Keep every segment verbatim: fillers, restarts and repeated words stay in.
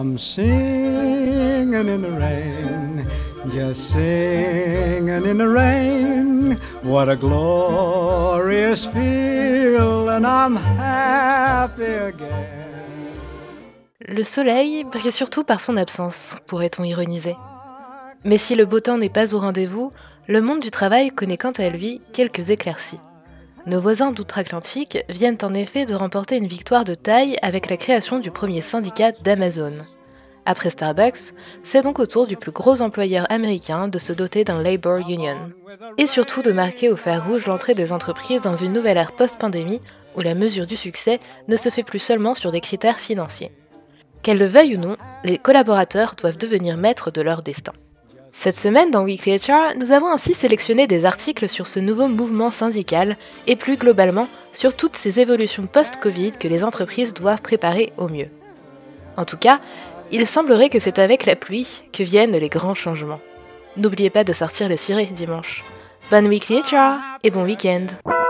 I'm singing in the rain, just singing in the rain. What a glorious feeling, I'm happy again. Le soleil brille surtout par son absence, pourrait-on ironiser. Mais si le beau temps n'est pas au rendez-vous, le monde du travail connaît quant à lui quelques éclaircies. Nos voisins d'outre-Atlantique viennent en effet de remporter une victoire de taille avec la création du premier syndicat d'Amazon. Après Starbucks, c'est donc au tour du plus gros employeur américain de se doter d'un Labor Union. Et surtout de marquer au fer rouge l'entrée des entreprises dans une nouvelle ère post-pandémie où la mesure du succès ne se fait plus seulement sur des critères financiers. Qu'elles le veuillent ou non, les collaborateurs doivent devenir maîtres de leur destin. Cette semaine, dans Weekly H R, nous avons ainsi sélectionné des articles sur ce nouveau mouvement syndical et plus globalement sur toutes ces évolutions post-Covid que les entreprises doivent préparer au mieux. En tout cas, il semblerait que c'est avec la pluie que viennent les grands changements. N'oubliez pas de sortir le ciré dimanche. Bonne Weekly H R et bon week-end.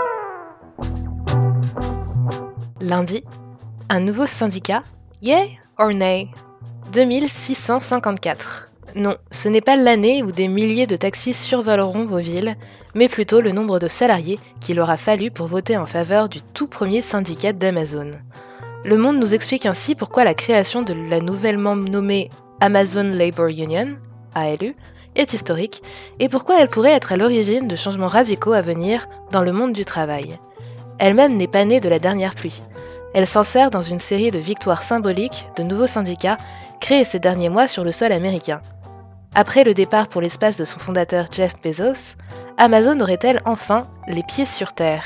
Lundi, un nouveau syndicat, yay or nay, deux mille six cent cinquante-quatre. Non, ce n'est pas l'année où des milliers de taxis survoleront vos villes, mais plutôt le nombre de salariés qu'il aura fallu pour voter en faveur du tout premier syndicat d'Amazon. Le Monde nous explique ainsi pourquoi la création de la nouvellement nommée Amazon Labor Union, A L U, est historique et pourquoi elle pourrait être à l'origine de changements radicaux à venir dans le monde du travail. Elle-même n'est pas née de la dernière pluie. Elle s'insère dans une série de victoires symboliques de nouveaux syndicats créés ces derniers mois sur le sol américain. Après le départ pour l'espace de son fondateur Jeff Bezos, Amazon aurait-elle enfin les pieds sur terre ?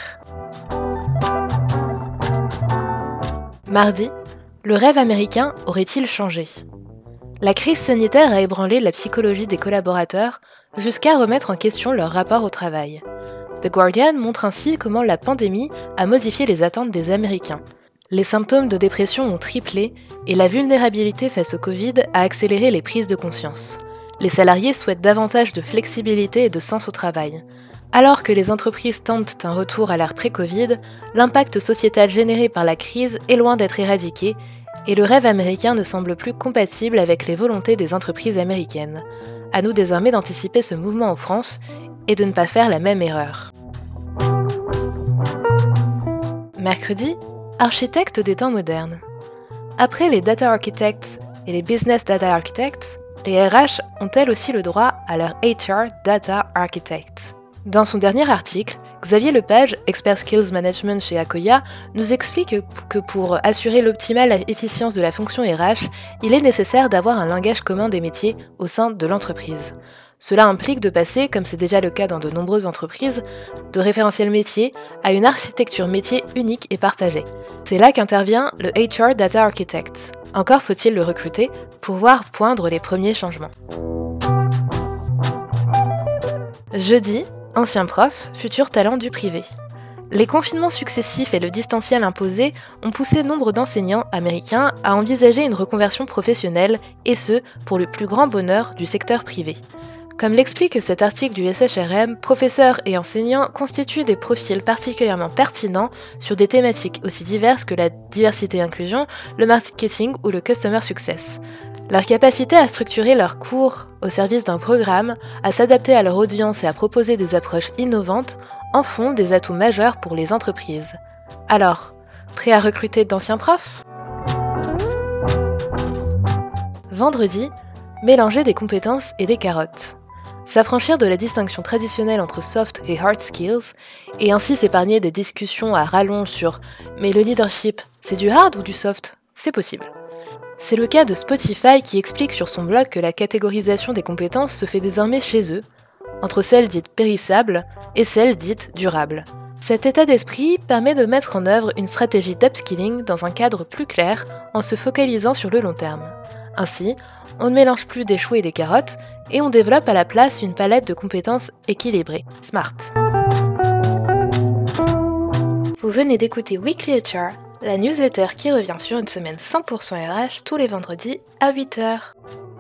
Mardi, le rêve américain aurait-il changé ? La crise sanitaire a ébranlé la psychologie des collaborateurs jusqu'à remettre en question leur rapport au travail. The Guardian montre ainsi comment la pandémie a modifié les attentes des Américains. Les symptômes de dépression ont triplé et la vulnérabilité face au Covid a accéléré les prises de conscience. Les salariés souhaitent davantage de flexibilité et de sens au travail. Alors que les entreprises tentent un retour à l'ère pré-Covid, l'impact sociétal généré par la crise est loin d'être éradiqué et le rêve américain ne semble plus compatible avec les volontés des entreprises américaines. À nous désormais d'anticiper ce mouvement en France et de ne pas faire la même erreur. Mercredi, architecte des temps modernes. Après les data architects et les business data architects, les R H ont elles aussi le droit à leur H R Data Architect. Dans son dernier article, Xavier Lepage, expert Skills Management chez Akoya, nous explique que pour assurer l'optimale efficience de la fonction R H, il est nécessaire d'avoir un langage commun des métiers au sein de l'entreprise. Cela implique de passer, comme c'est déjà le cas dans de nombreuses entreprises, de référentiels métiers à une architecture métier unique et partagée. C'est là qu'intervient le H R Data Architect. Encore faut-il le recruter pour voir poindre les premiers changements. Jeudi, ancien prof, futur talent du privé. Les confinements successifs et le distanciel imposé ont poussé nombre d'enseignants américains à envisager une reconversion professionnelle, et ce, pour le plus grand bonheur du secteur privé. Comme l'explique cet article du S H R M, professeurs et enseignants constituent des profils particulièrement pertinents sur des thématiques aussi diverses que la diversité et inclusion, le marketing ou le customer success. Leur capacité à structurer leurs cours au service d'un programme, à s'adapter à leur audience et à proposer des approches innovantes en font des atouts majeurs pour les entreprises. Alors, prêt à recruter d'anciens profs ? Vendredi, mélanger des compétences et des carottes. S'affranchir de la distinction traditionnelle entre soft et hard skills, et ainsi s'épargner des discussions à rallonge sur « mais le leadership, c'est du hard ou du soft ?» C'est possible. C'est le cas de Spotify qui explique sur son blog que la catégorisation des compétences se fait désormais chez eux, entre celles dites périssables et celles dites durables. Cet état d'esprit permet de mettre en œuvre une stratégie d'upskilling dans un cadre plus clair en se focalisant sur le long terme. Ainsi, on ne mélange plus des choux et des carottes, et on développe à la place une palette de compétences équilibrées, smart. Vous venez d'écouter Weekly H R, la newsletter qui revient sur une semaine cent pour cent R H tous les vendredis à huit heures.